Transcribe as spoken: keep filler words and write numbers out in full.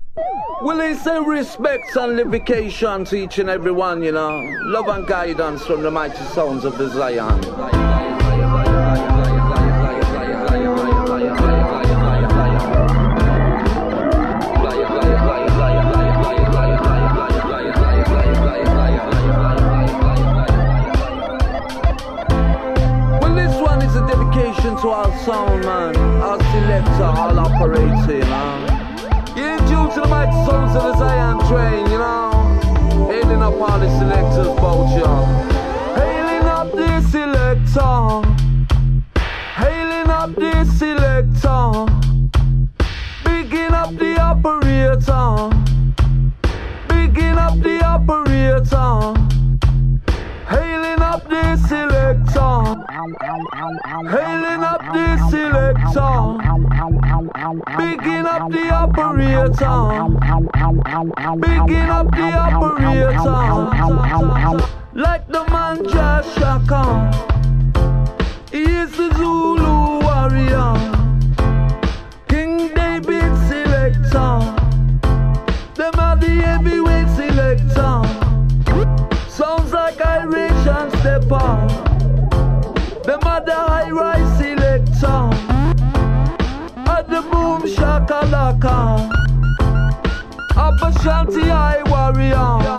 Well, they say respect and livication to each and every one, you know. Love and guidance from the mighty sounds of the Zion. Well, this one is a dedication to our sound man, our selector, our operator, you know. Give due to the mighty souls of the Zion train, you know. Hailing up all the selectors, both y'all. Hailing up the selector. Hailing up the selector. Bigging up the operator. Bigging up the operator. Hailing up the selector. Hailing up the selector. Bigging up the operator. Bigging up the operator. Like the man Josh Shaka. He is the Zulu warrior. King David selector. Them are the heavyweight selector. Sounds like Irish and stepper. Them are the high-rise selector. At the boom shakalaka. Up a shanty high warrior.